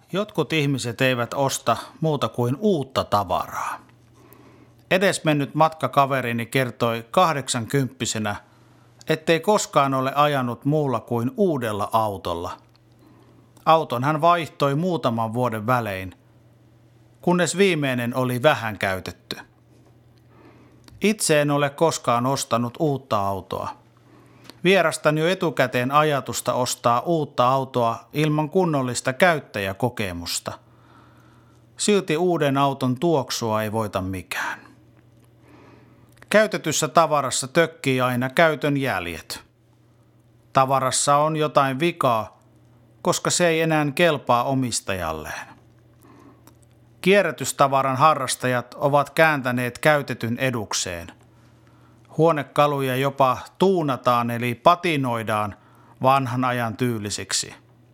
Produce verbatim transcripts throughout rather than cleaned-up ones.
Jotkut ihmiset eivät osta muuta kuin uutta tavaraa. Edesmennyt matkakaverini kertoi kahdeksankymppisenä, ettei koskaan ole ajanut muulla kuin uudella autolla. Auton hän vaihtoi muutaman vuoden välein, kunnes viimeinen oli vähän käytetty. Itse en ole koskaan ostanut uutta autoa. Vierastan jo etukäteen ajatusta ostaa uutta autoa ilman kunnollista käyttäjäkokemusta. Silti uuden auton tuoksua ei voita mikään. Käytetyssä tavarassa tökkii aina käytön jäljet. Tavarassa on jotain vikaa, koska se ei enää kelpaa omistajalleen. Kierrätystavaran harrastajat ovat kääntäneet käytetyn edukseen. Huonekaluja jopa tuunataan eli patinoidaan vanhan ajan tyylisiksi.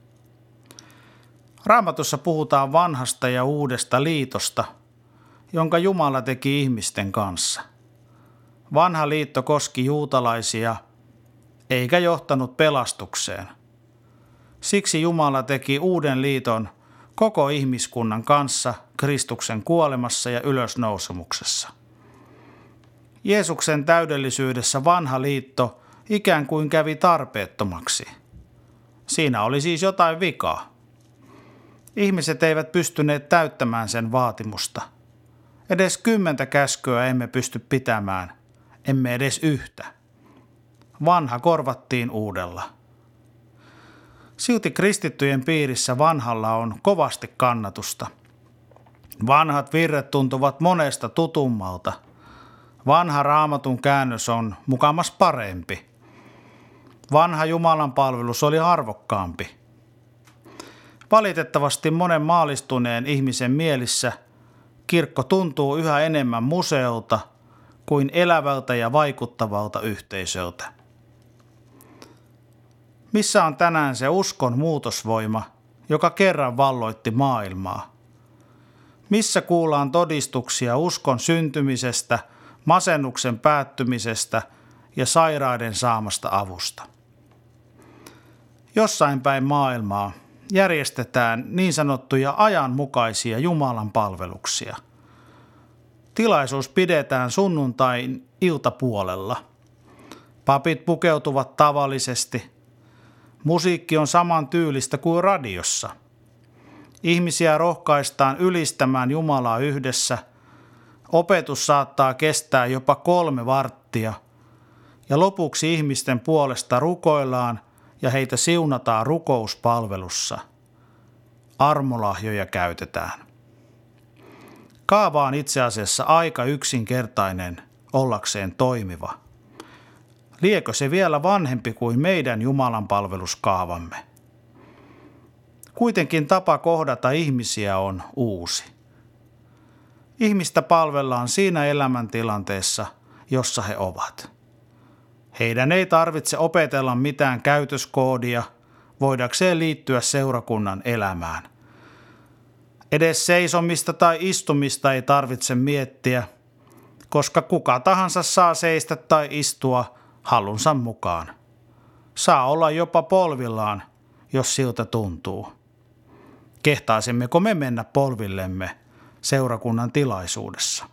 Raamatussa puhutaan vanhasta ja uudesta liitosta, jonka Jumala teki ihmisten kanssa. Vanha liitto koski juutalaisia, eikä johtanut pelastukseen. Siksi Jumala teki uuden liiton koko ihmiskunnan kanssa Kristuksen kuolemassa ja ylösnousemuksessa. Jeesuksen täydellisyydessä vanha liitto ikään kuin kävi tarpeettomaksi. Siinä oli siis jotain vikaa. Ihmiset eivät pystyneet täyttämään sen vaatimusta. Edes kymmentä käskyä emme pysty pitämään, emme edes yhtä. Vanha korvattiin uudella. Silti kristittyjen piirissä vanhalla on kovasti kannatusta. Vanhat virret tuntuvat monesta tutummalta. Vanha Raamatun käännös on mukamas parempi. Vanha Jumalan palvelus oli arvokkaampi. Valitettavasti monen maalistuneen ihmisen mielissä kirkko tuntuu yhä enemmän museolta kuin elävältä ja vaikuttavalta yhteisöltä. Missä on tänään se uskon muutosvoima, joka kerran valloitti maailmaa? Missä kuullaan todistuksia uskon syntymisestä, masennuksen päättymisestä ja sairaiden saamasta avusta? Jossain päin maailmaa järjestetään niin sanottuja ajanmukaisia Jumalan palveluksia. Tilaisuus pidetään sunnuntain iltapuolella. Papit pukeutuvat tavallisesti. Musiikki on saman tyylistä kuin radiossa. Ihmisiä rohkaistaan ylistämään Jumalaa yhdessä. Opetus saattaa kestää jopa kolme varttia. Ja lopuksi ihmisten puolesta rukoillaan ja heitä siunataan rukouspalvelussa. Armolahjoja käytetään. Kaava on itse asiassa aika yksinkertainen ollakseen toimiva. Liekö se vielä vanhempi kuin meidän Jumalan palveluskaavamme? Kuitenkin tapa kohdata ihmisiä on uusi. Ihmistä palvellaan siinä elämäntilanteessa, jossa he ovat. Heidän ei tarvitse opetella mitään käytöskoodia voidakseen liittyä seurakunnan elämään. Edes seisomista tai istumista ei tarvitse miettiä, koska kuka tahansa saa seistä tai istua halunsa mukaan. Saa olla jopa polvillaan, jos siltä tuntuu. Kehtaisimmeko me mennä polvillemme seurakunnan tilaisuudessa?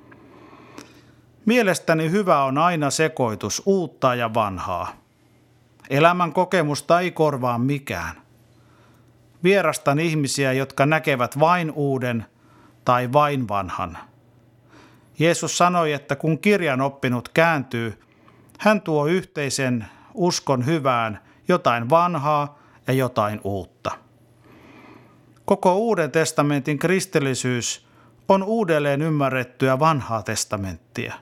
Mielestäni hyvä on aina sekoitus uutta ja vanhaa. Elämän kokemusta ei korvaa mikään. Vierastan ihmisiä, jotka näkevät vain uuden tai vain vanhan. Jeesus sanoi, että kun kirjan oppinut kääntyy, hän tuo yhteisen uskon hyvään jotain vanhaa ja jotain uutta. Koko Uuden testamentin kristillisyys on uudelleen ymmärrettyä vanhaa testamenttia.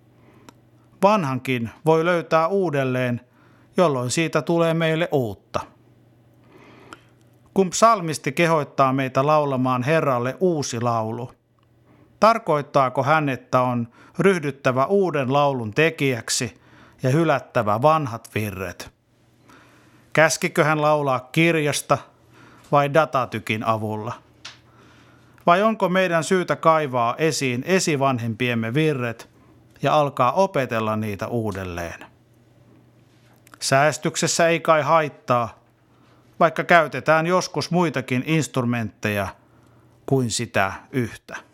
Vanhankin voi löytää uudelleen, jolloin siitä tulee meille uutta. Kun psalmisti kehottaa meitä laulamaan Herralle uusi laulu, tarkoittaako hän, että on ryhdyttävä uuden laulun tekijäksi ja hylättävä vanhat virret? Käskikö hän laulaa kirjasta vai datatykin avulla? Vai onko meidän syytä kaivaa esiin esivanhempiemme virret ja alkaa opetella niitä uudelleen? Säästyksessä ei kai haittaa, vaikka käytetään joskus muitakin instrumentteja kuin sitä yhtä.